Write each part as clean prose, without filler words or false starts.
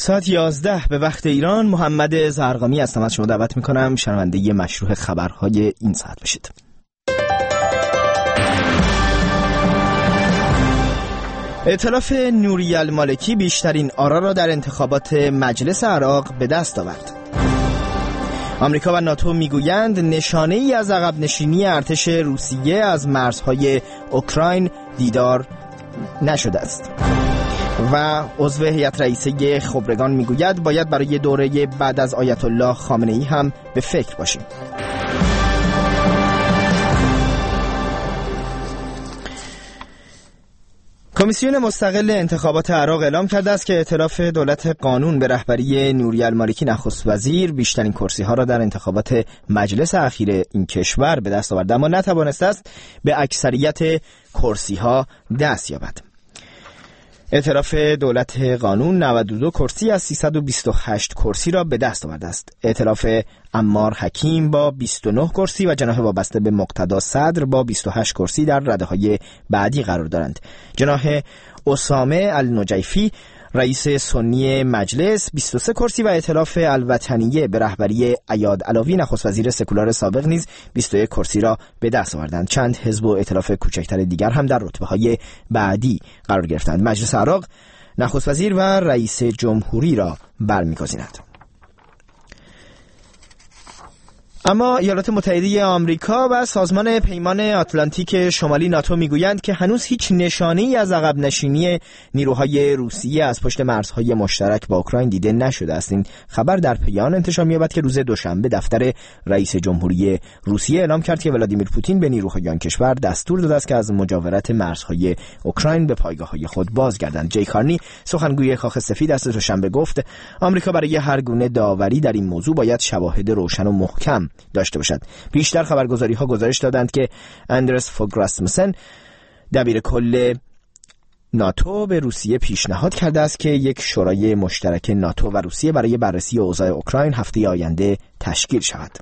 ساعت 11 به وقت ایران. محمد زرقامی هستم، از شما دعوت میکنم شنونده مشروع خبرهای این ساعت بشید. ائتلاف نوری المالکی بیشترین آرا را در انتخابات مجلس عراق به دست آورد. آمریکا و ناتو میگویند نشانه ای از عقب نشینی ارتش روسیه از مرزهای اوکراین دیدار نشده است. و عضو هیئت رئیسه خبرگان میگوید باید برای دوره بعد از آیت الله خامنه ای هم به فکر باشیم. کمیسیون مستقل انتخابات عراق اعلام کرده است که ائتلاف دولت قانون به رهبری نوری المالکی نخست وزیر بیشترین کرسی ها را در انتخابات مجلس اخیر این کشور به دست آورد، اما نتوانسته است به اکثریت کرسی ها دست یابد. ائتلاف دولت قانون 92 کرسی از 328 کرسی را به دست آورده است. ائتلاف عمار حکیم با 29 کرسی و جناح وابسته به مقتدا صدر با 28 کرسی در رده‌های بعدی قرار دارند. جناح اسامه النجیفی رئیس سنی مجلس 23 کرسی و ائتلاف الوطنیه به رهبری عیاد علاوی نخست وزیر سکولار سابق نیز 21 کرسی را به دست آوردند. چند حزب و ائتلاف کوچکتر دیگر هم در رتبه‌های بعدی قرار گرفتند. مجلس عراق نخست وزیر و رئیس جمهوری را برمی‌گزیند. اما ایالات متحده آمریکا و سازمان پیمان آتلانتیک شمالی ناتو میگویند که هنوز هیچ نشانه‌ای از عقب نشینی نیروهای روسیه از پشت مرزهای مشترک با اوکراین دیده نشده است. این خبر در پیان انتشار می‌یابد که روز دوشنبه دفتر رئیس جمهوری روسیه اعلام کرد که ولادیمیر پوتین به نیروهای آن کشور دستور داده است که از مجاورت مرزهای اوکراین به پایگاه‌های خود بازگردند. جی کارنی سخنگوی کاخ سفید از دوشنبه گفت آمریکا برای هر گونه داوری در این موضوع باید شواهد روشن و محکم داشته باشد. بیشتر خبرگزاری‌ها گزارش دادند که اندرس فوگ راسموسن دبیر کل ناتو به روسیه پیشنهاد کرده است که یک شورای مشترک ناتو و روسیه برای بررسی اوضاع اوکراین هفته آینده تشکیل شود.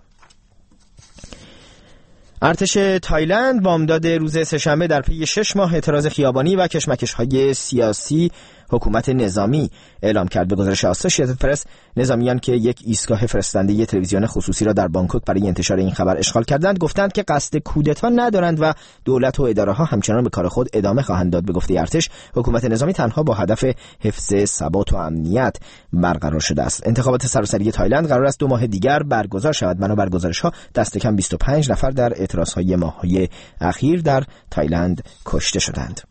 ارتش تایلند بامداد روز سه‌شنبه در پی 6 ماه اعتراض خیابانی و کشمکش‌های سیاسی حکومت نظامی اعلام کرد. به گزارش آسوشیتد پرس، نظامیان که یک ایستگاه فرستنده تلویزیون خصوصی را در بانکوک برای انتشار این خبر اشغال کردند گفتند که قصد کودتا ندارند و دولت و اداره‌ها همچنان به کار خود ادامه خواهند داد. به گفته ارتش، حکومت نظامی تنها با هدف حفظ ثبات و امنیت برقرار شده است. انتخابات سراسری تایلند قرار است 2 ماه دیگر برگزار شود. بنابر گزارش‌ها دست کم 25 نفر در اعتراض‌های ماه‌های اخیر در تایلند کشته شدند.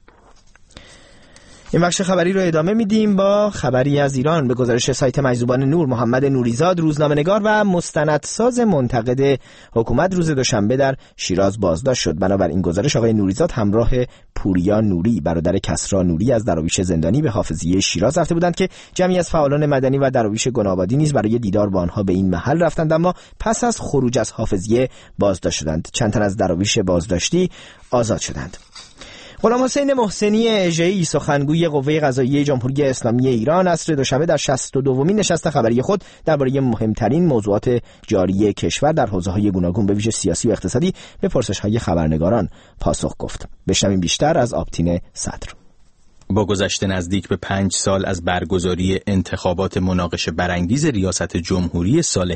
این بخش خبری رو ادامه میدیم با خبری از ایران. به گزارش سایت مجذوبان نور، محمد نوریزاد روزنامه‌نگار و مستندساز منتقد حکومت روز دوشنبه در شیراز بازداشت شد. بنابر این گزارش آقای نوریزاد همراه پوریا نوری برادر کسری نوری از دراویش زندانی به حافظیه شیراز رفته بودند که جمعی از فعالان مدنی و دراویش گنابادی نیز برای دیدار با آنها به این محل رفتند، اما پس از خروج از حافظیه بازداشت شدند. چند تن از دراویش بازداشتی آزاد شدند. غلام حسین محسنی اژه‌ای سخنگوی قوه قضاییه جمهوری اسلامی ایران عصر دوشنبه در 62مین نشست خبری خود درباره مهمترین موضوعات جاری کشور در حوزه‌های گوناگون به ویژه سیاسی و اقتصادی به پرسش‌های خبرنگاران پاسخ گفت. بشنویم بیشتر از آبتین صدر. با گذشت نزدیک به 5 سال از برگزاری انتخابات مناقشه برانگیز ریاست جمهوری سال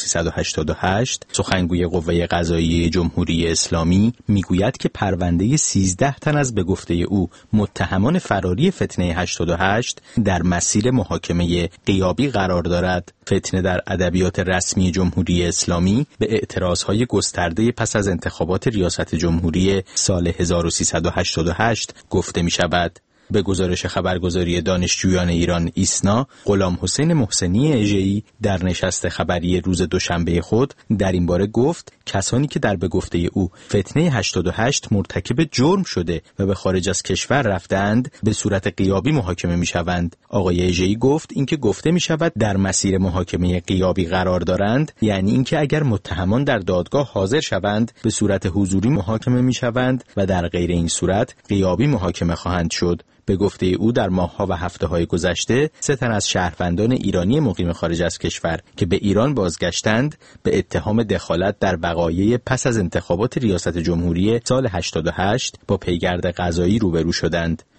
1388، سخنگوی قوه قضاییه جمهوری اسلامی میگوید که پرونده 13 تن از به گفته او متهمان فراری فتنه 88 در مسیر محاکمه غیابی قرار دارد. فتنه در ادبیات رسمی جمهوری اسلامی به اعتراضهای گسترده پس از انتخابات ریاست جمهوری سال 1388 گفته می شود. به گزارش خبرگزاری دانشجویان ایران ایسنا، غلام حسین محسنی اژه‌ای در نشست خبری روز دوشنبه خود در این باره گفت کسانی که در به گفته او فتنه 88 مرتکب جرم شده و به خارج از کشور رفتند به صورت غیابی محاکمه می‌شوند. آقای اژه‌ای گفت اینکه گفته می‌شود در مسیر محاکمه غیابی قرار دارند یعنی اینکه اگر متهمان در دادگاه حاضر شوند به صورت حضوری محاکمه می‌شوند و در غیر این صورت غیابی محاکمه خواهند شد. به گفته او در ماه‌ها و هفته‌های گذشته 3 تن از شهروندان ایرانی مقیم خارج از کشور که به ایران بازگشتند به اتهام دخالت در وقایع پس از انتخابات ریاست جمهوری سال 88 با پیگرد قضایی روبرو شدند.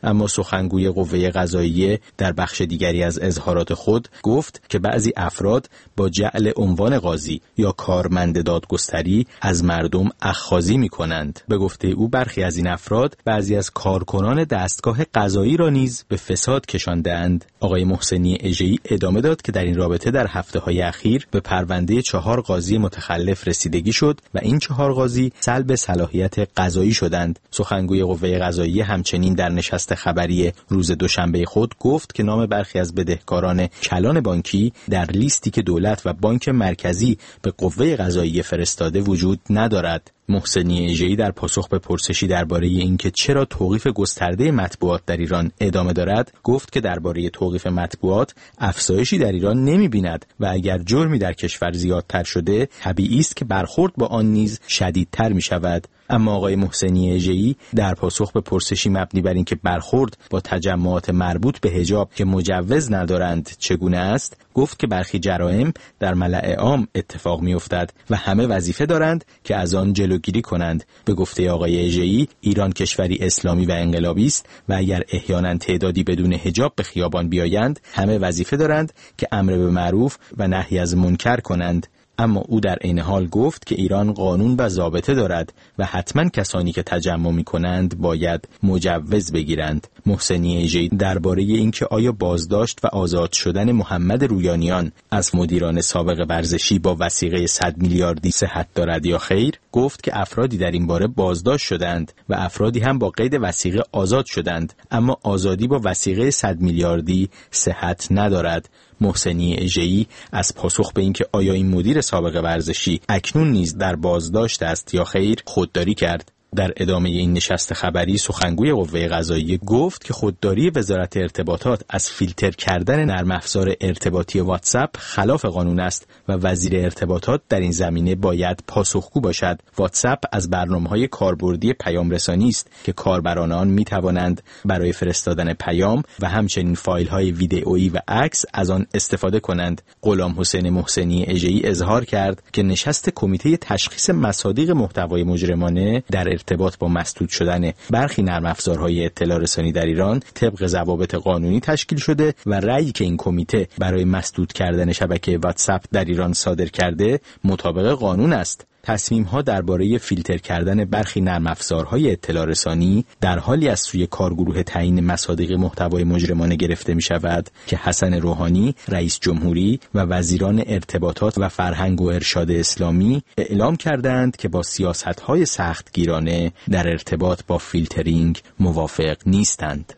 اما سخنگوی قوه قضاییه در بخش دیگری از اظهارات خود گفت که بعضی افراد با جعل عنوان قاضی یا کارمند دادگستری از مردم اخاذی می‌کنند. به گفته او برخی از این افراد بعضی از کارکنان دستگاه قضایی را نیز به فساد کشاندند. آقای محسنی اژه‌ای ادامه داد که در این رابطه در هفته‌های اخیر به پرونده 4 قاضی متخلف رسیدگی شد و این 4 قاضی سلب صلاحیت قضایی شدند. سخنگوی قوه قضاییه همچنین در نشست خبری روز دوشنبه خود گفت که نام برخی از بدهکاران کلان بانکی در لیستی که دولت و بانک مرکزی به قوه قضاییه فرستاده وجود ندارد. محسنی اژه‌ای در پاسخ به پرسشی درباره اینکه چرا توقیف گسترده مطبوعات در ایران ادامه دارد، گفت که درباره توقیف مطبوعات افزایشی در ایران نمی‌بیند و اگر جرمی در کشور زیادتر شده، طبیعی است که برخورد با آن نیز شدیدتر می‌شود. اما آقای محسنی اژه‌ای در پاسخ به پرسشی مبنی بر اینکه برخورد با تجمعات مربوط به حجاب که مجوز ندارند چگونه است، گفت که برخی جرائم در ملأ عام اتفاق می‌افتد و همه وظیفه دارند که از آن جلوگیری کنند. به گفته آقای اژه‌ای، ایران کشوری اسلامی و انقلابی است و اگر احیانا تعدادی بدون حجاب به خیابان بیایند، همه وظیفه دارند که امر به معروف و نهی از منکر کنند. اما او در عین حال گفت که ایران قانون و ضابطه دارد و حتما کسانی که تجمع می‌کنند باید مجوز بگیرند. محسنی اژه‌ای درباره اینکه آیا بازداشت و آزاد شدن محمد رویانیان از مدیران سابق ورزشی با وثیقه 100 میلیاردی صحت دارد یا خیر، گفت که افرادی در این باره بازداشت شدند و افرادی هم با قید وثیقه آزاد شدند، اما آزادی با وثیقه 100 میلیاردی صحت ندارد. محسنی اژه‌ای از پاسخ به اینکه آیا این مدیر سابق ورزشی اکنون نیز در بازداشت است یا خیر خودداری کرد. در ادامه این نشست خبری سخنگوی قوه قضاییه گفت که خودداری وزارت ارتباطات از فیلتر کردن نرم افزار ارتباطی واتساپ خلاف قانون است و وزیر ارتباطات در این زمینه باید پاسخگو باشد. واتساپ از برنامه‌های کاربردی پیام رسانی است که کاربران آن می‌توانند برای فرستادن پیام و همچنین فایل‌های ویدئویی و عکس از آن استفاده کنند. غلام حسین محسنی اژه‌ای اظهار کرد که نشست کمیته تشخیص مصادیق محتوای مجرمانه در ارتباط با مسدود شدن برخی نرم افزارهای اطلاع رسانی در ایران طبق ضوابط قانونی تشکیل شده و رأیی که این کمیته برای مسدود کردن شبکه واتساپ در ایران صادر کرده مطابق قانون است. تصمیم‌ها درباره فیلتر کردن برخی نرم افزارهای اطلاع رسانی در حالی از سوی کارگروه تعیین مصادیق محتوای مجرمانه گرفته می‌شود که حسن روحانی رئیس جمهوری و وزیران ارتباطات و فرهنگ و ارشاد اسلامی اعلام کردند که با سیاست‌های سختگیرانه در ارتباط با فیلترینگ موافق نیستند.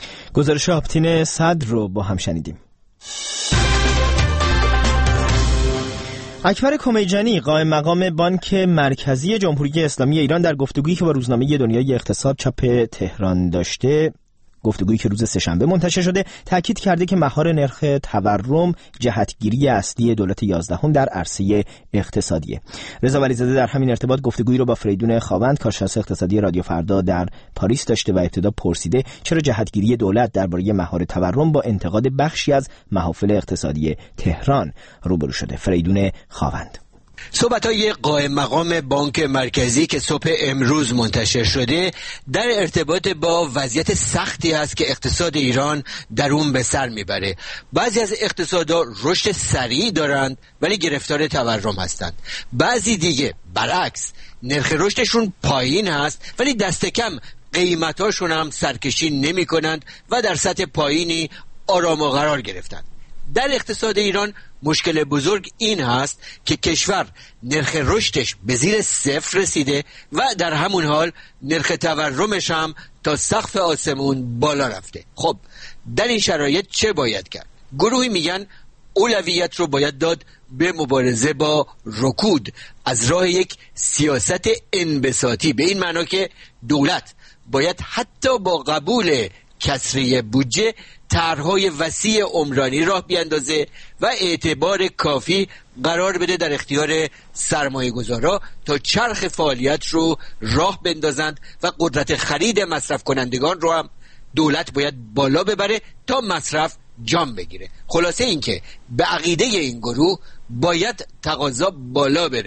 گزارش آپتین صدر رو با هم شنیدیم. اکبر کمیجانی قائم مقام بانک مرکزی جمهوری اسلامی ایران در گفتگویی که با روزنامه دنیای اقتصاد چاپ تهران داشته، گفتگویی که روز سه‌شنبه منتشر شده، تاکید کرده که مهار نرخ تورم جهتگیری اصلی دولت 11 در عرصه اقتصادیه. رضا ولیزاده در همین ارتباط گفتگویی رو با فریدون خاوند کارشناس اقتصادی رادیو فردا در پاریس داشته و ابتدا پرسیده چرا جهتگیری دولت درباره مهار تورم با انتقاد بخشی از محافل اقتصادی تهران روبرو شده. فریدون خاوند: صحبت‌های قائم مقام بانک مرکزی که صبح امروز منتشر شده در ارتباط با وضعیت سختی است که اقتصاد ایران در اون به سر میبره. بعضی از اقتصادها رشد سریع دارند ولی گرفتار تورم هستند. بعضی دیگه برعکس نرخ رشدشون پایین هست ولی دست کم قیمتاشون هم سرکشی نمی کنند و در سطح پایینی آرام و قرار گرفتند. در اقتصاد ایران مشکل بزرگ این هست که کشور نرخ رشدش به زیر 0 رسیده و در همون حال نرخ تورمش هم تا سقف آسمون بالا رفته. خب در این شرایط چه باید کرد؟ گروهی میگن اولویت رو باید داد به مبارزه با رکود از راه یک سیاست انبساطی، به این معنا که دولت باید حتی با قبول کسری بودجه طرح‌های وسیع عمرانی راه بیاندازه و اعتبار کافی قرار بده در اختیار سرمایه‌گذارا تا چرخ فعالیت رو راه بندازند و قدرت خرید مصرف کنندگان رو هم دولت باید بالا ببره تا مصرف جام بگیره. خلاصه این که به عقیده این گروه باید تقاضا بالا بره،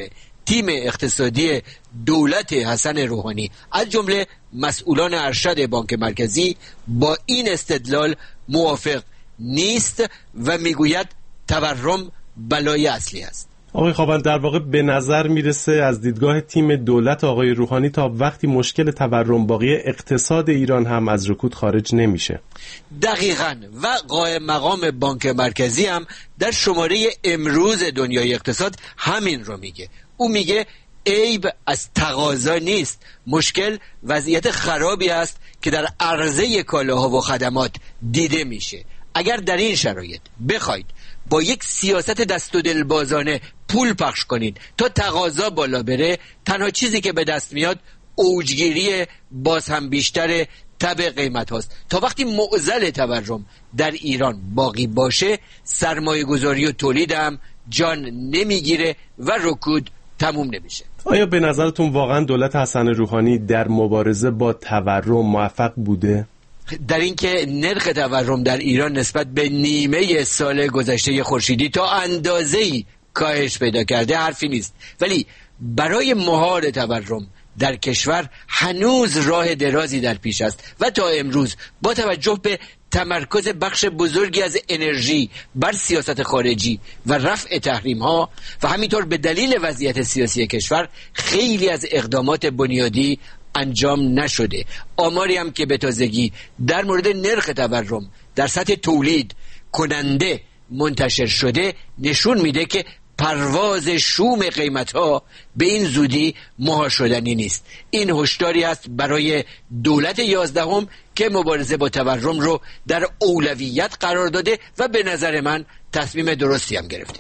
تیم اقتصادی دولت حسن روحانی از جمله مسئولان ارشد بانک مرکزی با این استدلال موافق نیست و میگوید تورم بلای اصلی است. آقای خاوند، در واقع به نظر میرسه از دیدگاه تیم دولت آقای روحانی تا وقتی مشکل تورم باقی، اقتصاد ایران هم از رکود خارج نمیشه. دقیقاً. و قائم مقام بانک مرکزی هم در شماره امروز دنیای اقتصاد همین رو میگه. او میگه عیب از تقاضا نیست، مشکل وضعیت خرابی است که در عرضه کالاها و خدمات دیده میشه. اگر در این شرایط بخواید با یک سیاست دست و دلبازانه پول پخش کنید تا تقاضا بالا بره، تنها چیزی که به دست میاد اوجگیری باز هم بیشتر تب قیمت هاست. تا وقتی معضل تورم در ایران باقی باشه، سرمایه گذاری و تولید هم جان نمیگیره و رکود تموم نمیشه. آیا به نظرتون واقعا دولت حسن روحانی در مبارزه با تورم موفق بوده؟ در اینکه نرخ تورم در ایران نسبت به نیمه سال گذشته خورشیدی تا اندازه‌ای کاهش پیدا کرده حرفی نیست، ولی برای مهار تورم در کشور هنوز راه درازی در پیش است و تا امروز با توجه به تمرکز بخش بزرگی از انرژی بر سیاست خارجی و رفع تحریم ها و همینطور به دلیل وضعیت سیاسی کشور خیلی از اقدامات بنیادی انجام نشده. آماری هم که به تازگی در مورد نرخ تورم در سطح تولید کننده منتشر شده نشون میده که پرواز شوم قیمت‌ها به این زودی مهار شدنی نیست. این هشداری است برای دولت 11 که مبارزه با تورم رو در اولویت قرار داده و به نظر من تصمیم درستی هم گرفته.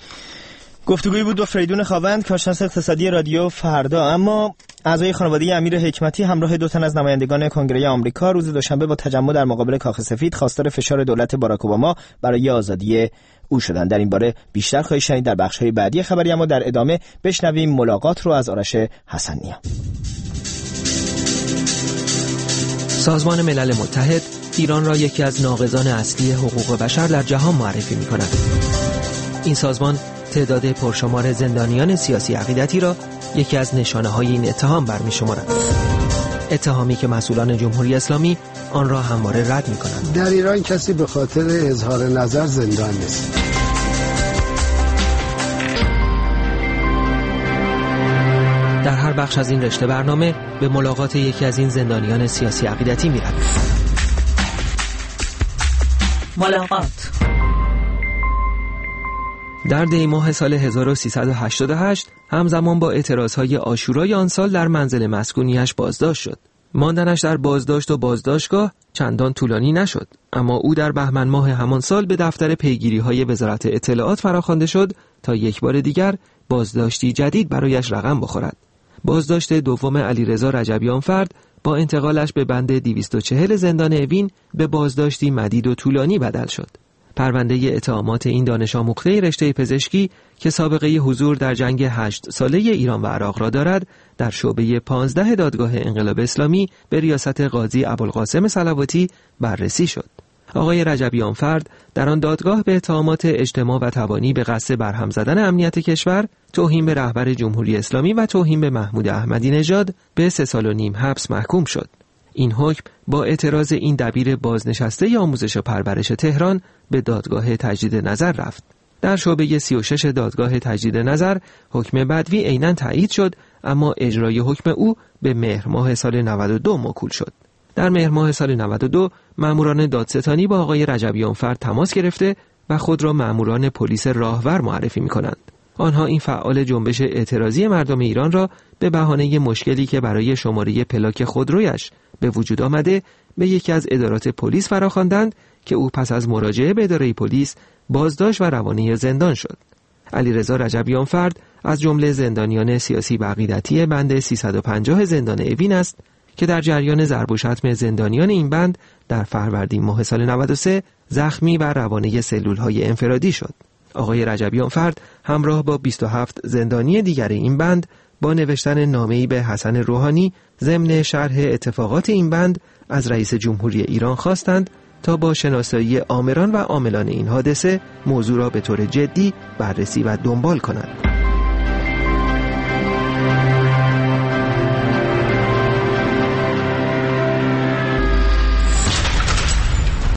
گفتگویی بود با فریدون خاوند، کارشناس اقتصادی رادیو فردا. اما اعضای خانواده امیر حکمتی همراه 2 تن از نمایندگان کنگره آمریکا روز دوشنبه با تجمع در مقابل کاخ سفید خواستار فشار دولت باراک اوباما برای آزادی او شدند. در این باره بیشتر خواهید شنید در بخش‌های بعدی خبری، اما در ادامه بشنویم ملاقات رو از آرش حسنیان. سازمان ملل متحد ایران را یکی از ناقضان اصلی حقوق بشر در جهان معرفی می‌کند. این سازمان تعداد پرشمار زندانیان سیاسی عقیدتی را یکی از نشانه‌های این اتهام برمی‌شمارد. اتهامی که مسئولان جمهوری اسلامی آن را همواره رد می‌کنند. در ایران کسی به خاطر اظهار نظر زندان نیست. در هر بخش از این رشته برنامه به ملاقات یکی از این زندانیان سیاسی عقیدتی می‌رویم. ملاقات در دی ماه سال 1388 همزمان با اعتراضهای عاشورای آن سال در منزل مسکونیش بازداشت شد. ماندنش در بازداشت و بازداشتگاه چندان طولانی نشد، اما او در بهمن ماه همان سال به دفتر پیگیری‌های وزارت اطلاعات فراخوانده شد تا یک بار دیگر بازداشتی جدید برایش رقم بخورد. بازداشت دوم علیرضا رجبیانفرد با انتقالش به بند 240 زندان اوین به بازداشتی مدید و طولانی بدل شد. پرونده اتهامات این دانش آموخته رشته پزشکی که سابقه حضور در جنگ 8 ساله ایران و عراق را دارد، در شعبه 15 دادگاه انقلاب اسلامی به ریاست قاضی ابوالقاسم صلواتی بررسی شد. آقای رجبیانفرد در آن دادگاه به اتهامات اجتماع و تبانی به قصد برهم زدن امنیت کشور، توهین به رهبر جمهوری اسلامی و توهین به محمود احمدی نژاد به 3.5 سال حبس محکوم شد. این حکم با اعتراض این دبیر بازنشسته آموزش و پرورش تهران به دادگاه تجدید نظر رفت. در شعبه 36 دادگاه تجدید نظر حکم بدوی عیناً تایید شد، اما اجرای حکم او به مهر ماه سال 92 موکول شد. در مهر ماه سال 92 ماموران دادستانی با آقای رجبیانفرد تماس گرفته و خود را ماموران پلیس راهور معرفی می‌کنند. آنها این فعال جنبش اعتراضی مردم ایران را به بهانه مشکلی که برای شماره پلاک خودرویش به وجود آمده به یکی از ادارات پلیس فراخواندند که او پس از مراجعه به اداره پلیس بازداشت و روانه زندان شد. علیرضا رجبیانفرد از جمله زندانیان سیاسی و عقیدتی بند 350 زندان اوین است که در جریان ضرب و شتم زندانیان این بند در فروردین ماه سال 93 زخمی و روانه سلول‌های انفرادی شد. آقای رجبیانفرد همراه با 27 زندانی دیگر این بند با نوشتن نامه‌ای به حسن روحانی ضمن شرح اتفاقات این بند از رئیس جمهوری ایران خواستند تا با شناسایی آمران و عاملان این حادثه موضوع را به طور جدی بررسی و دنبال کنند.